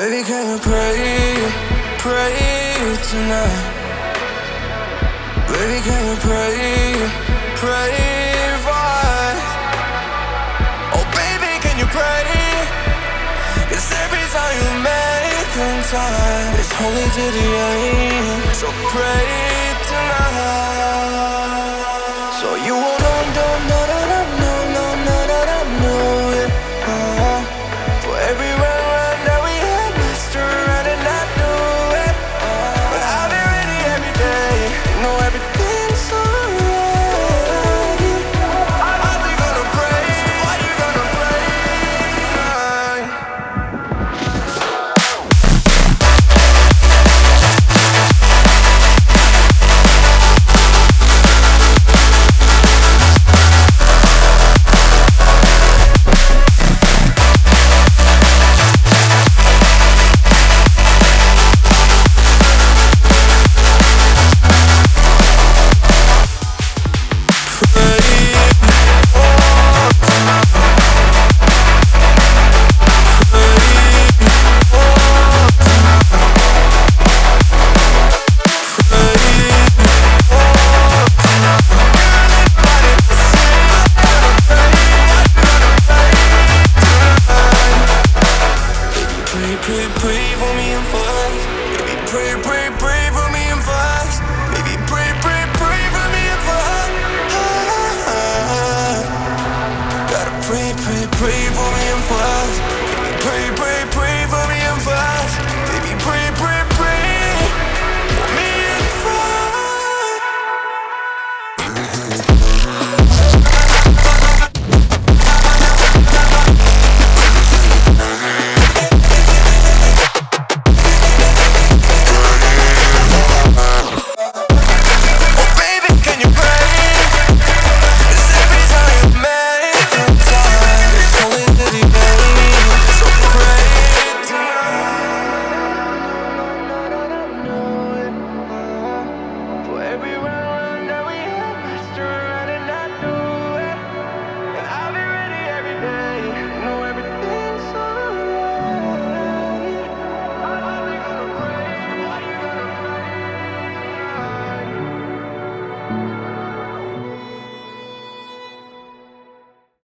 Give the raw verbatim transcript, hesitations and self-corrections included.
Baby, can you pray, pray tonight? Baby, can you pray, pray for us? Oh baby, can you pray? 'Cause every time you make in time, it's only to the end. So pray tonight. So you won't know, don't know that I know, no, no, that I know it. uh, For every run, run that we had, messed around and I knew it. uh, But I've been ready every day, you know everything's alright. Are you gonna pray? Are you gonna pray tonight? Pray, pray for me and fast. Baby, pray, pray, pray for me and fast. Baby, pray, pray, pray for me and fast. Gotta pray, pray, pray for me.